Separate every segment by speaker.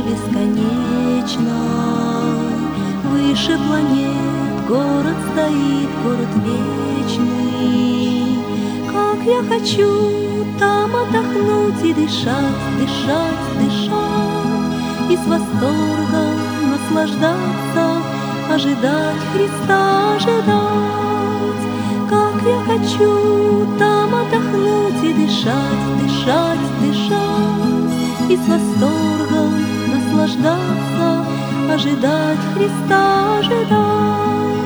Speaker 1: бесконечной. Выше планет город стоит, город вечный. Как я хочу там отдохнуть и дышать, дышать, дышать, и с восторгом наслаждаться, ожидать Христа, ожидать. Как я хочу там отдохнуть и дышать, дышать, дышать, и с восторгом наслаждаться, ожидать Христа, ожидать.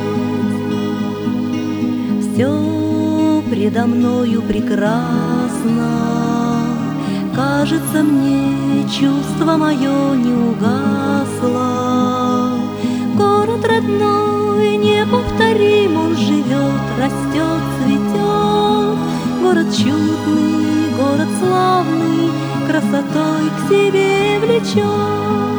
Speaker 1: Все предо мною прекрасно, кажется мне, чувство мое не угасло. Город родной, неповторим, он живет, растет, цветет. Город чудный, город славный, красотой к себе влечет.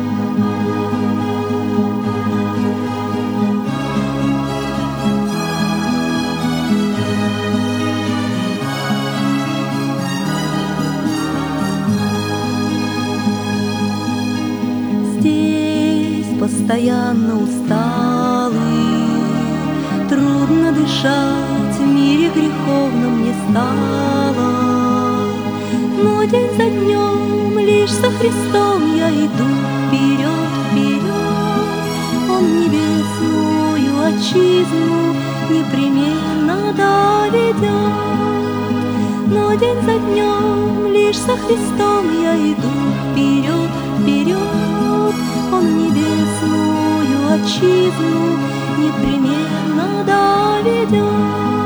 Speaker 1: Постоянно усталый, трудно дышать, в мире греховном мне стало. Но день за днем лишь со Христом я иду вперед, вперед. Он небесную отчизну непременно доведет. Но день за днем лишь со Христом я иду вперед, вперед. Он небесную отчизну непременно доведет.